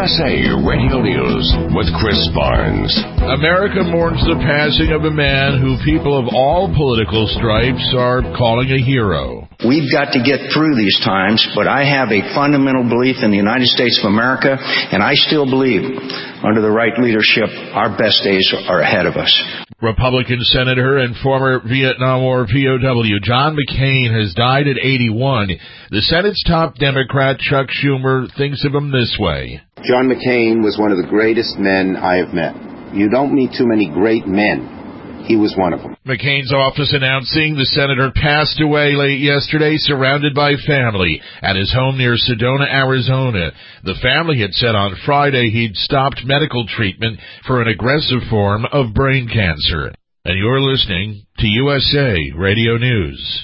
USA Radio News with Chris Barnes. America mourns the passing of a man who people of all political stripes are calling a hero. We've got to get through these times, but I have a fundamental belief in the United States of America, and I still believe under the right leadership, our best days are ahead of us. Republican Senator and former Vietnam War POW John McCain has died at 81. The Senate's top Democrat, Chuck Schumer, thinks of him this way. John McCain was one of the greatest men I have met. You don't meet too many great men. He was one of them. McCain's office announcing the senator passed away late yesterday, surrounded by family, at his home near Sedona, Arizona. The family had said on Friday he'd stopped medical treatment for an aggressive form of brain cancer. And you're listening to USA Radio News.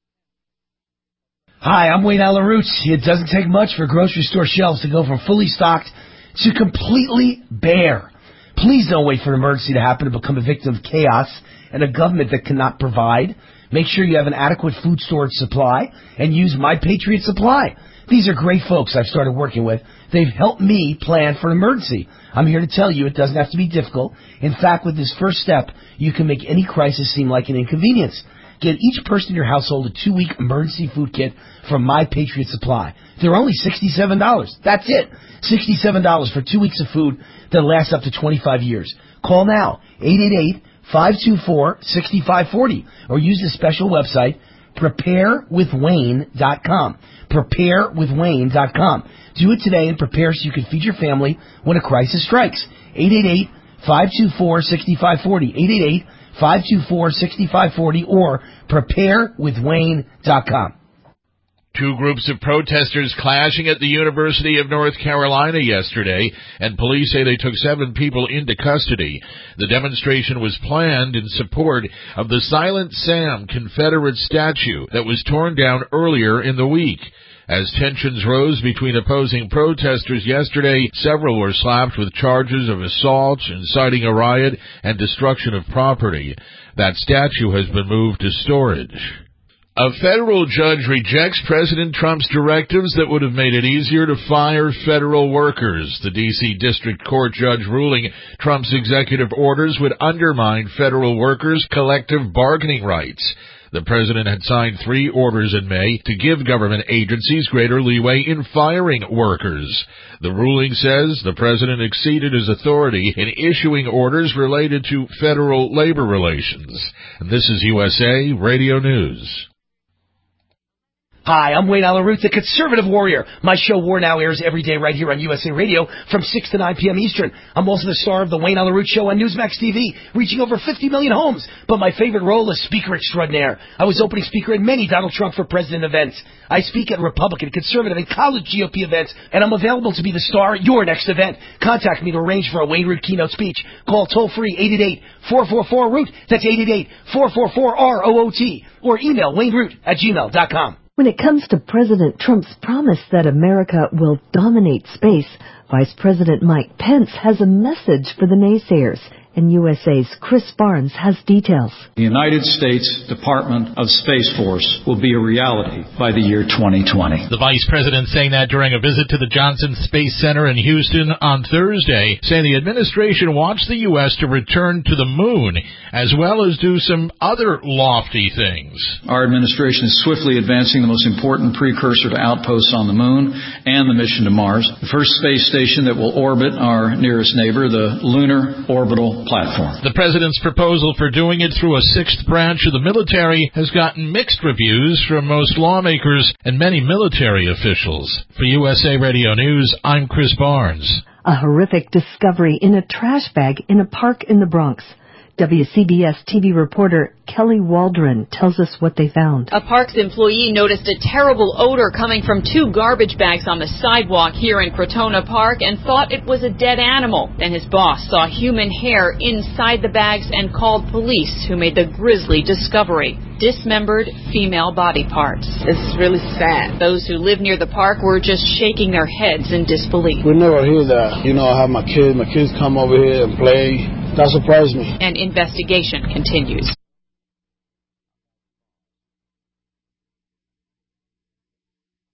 Hi, I'm Wayne Allyn Root. It doesn't take much for grocery store shelves to go from fully stocked to completely bare. Please don't wait for an emergency to happen to become a victim of chaos and a government that cannot provide. Make sure you have an adequate food storage supply and use My Patriot Supply. These are great folks I've started working with. They've helped me plan for an emergency. I'm here to tell you it doesn't have to be difficult. In fact, with this first step, you can make any crisis seem like an inconvenience. Get each person in your household a 2-week emergency food kit from My Patriot Supply. They're only $67. That's it. $67 for 2 weeks of food that lasts up to 25 years. Call now, 888-524-6540, or use the special website, preparewithwayne.com. Preparewithwayne.com. Do it today and prepare so you can feed your family when a crisis strikes. 888-524-6540. 888-524-6540 or preparewithwayne.com. Two groups of protesters clashing at the University of North Carolina yesterday, and police say they took 7 people into custody. The demonstration was planned in support of the Silent Sam Confederate statue that was torn down earlier in the week. As tensions rose between opposing protesters yesterday, several were slapped with charges of assault, inciting a riot, and destruction of property. That statue has been moved to storage. A federal judge rejects President Trump's directives that would have made it easier to fire federal workers. The D.C. District Court judge ruling Trump's executive orders would undermine federal workers' collective bargaining rights. The president had signed 3 orders in May to give government agencies greater leeway in firing workers. The ruling says the president exceeded his authority in issuing orders related to federal labor relations. And this is USA Radio News. Hi, I'm Wayne Allyn Root, the conservative warrior. My show War Now airs every day right here on USA Radio from 6 to 9 p.m. Eastern. I'm also the star of the Wayne Allyn Root Show on Newsmax TV, reaching over 50 million homes. But my favorite role is speaker extraordinaire. I was opening speaker at many Donald Trump for President events. I speak at Republican, conservative, and college GOP events, and I'm available to be the star at your next event. Contact me to arrange for a Wayne Root keynote speech. Call toll-free 888-444-ROOT. That's 888-444-ROOT. Or email wayneroot@gmail.com. When it comes to President Trump's promise that America will dominate space, Vice President Mike Pence has a message for the naysayers. And USA's Chris Barnes has details. The United States Department of Space Force will be a reality by the year 2020. The vice president saying that during a visit to the Johnson Space Center in Houston on Thursday, saying the administration wants the U.S. to return to the moon, as well as do some other lofty things. Our administration is swiftly advancing the most important precursor to outposts on the moon and the mission to Mars, the first space station that will orbit our nearest neighbor, the Lunar Orbital Platform. The president's proposal for doing it through a 6th branch of the military has gotten mixed reviews from most lawmakers and many military officials. For USA Radio News, I'm Chris Barnes. A horrific discovery in a trash bag in a park in the Bronx. WCBS TV reporter Kelly Waldron tells us what they found. A Parks employee noticed a terrible odor coming from 2 garbage bags on the sidewalk here in Crotona Park and thought it was a dead animal. Then his boss saw human hair inside the bags and called police, who made the grisly discovery: dismembered female body parts. It's really sad. Those who live near the park were just shaking their heads in disbelief. We never hear that. You know, I have my kids come over here and play. That surprised me. An investigation continues.